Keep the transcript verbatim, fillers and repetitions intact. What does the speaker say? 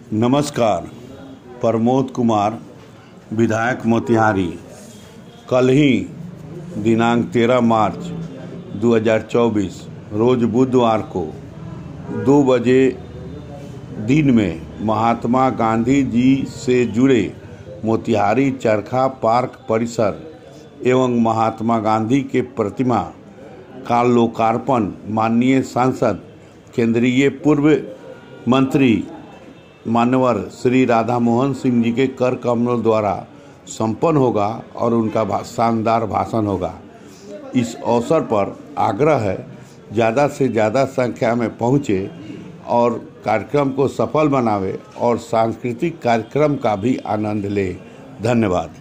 नमस्कार। प्रमोद कुमार, विधायक मोतिहारी। कल ही दिनांक तेरह मार्च दो हज़ार चौबीस रोज बुधवार को दो बजे दिन में महात्मा गांधी जी से जुड़े मोतिहारी चरखा पार्क परिसर एवं महात्मा गांधी के प्रतिमा का लोकार्पण माननीय सांसद केंद्रीय पूर्व मंत्री मान्यवर श्री राधा मोहन सिंह जी के कर कमलों द्वारा संपन्न होगा और उनका भा, शानदार भाषण होगा। इस अवसर पर आग्रह है ज़्यादा से ज़्यादा संख्या में पहुँचे और कार्यक्रम को सफल बनावे और सांस्कृतिक कार्यक्रम का भी आनंद ले। धन्यवाद।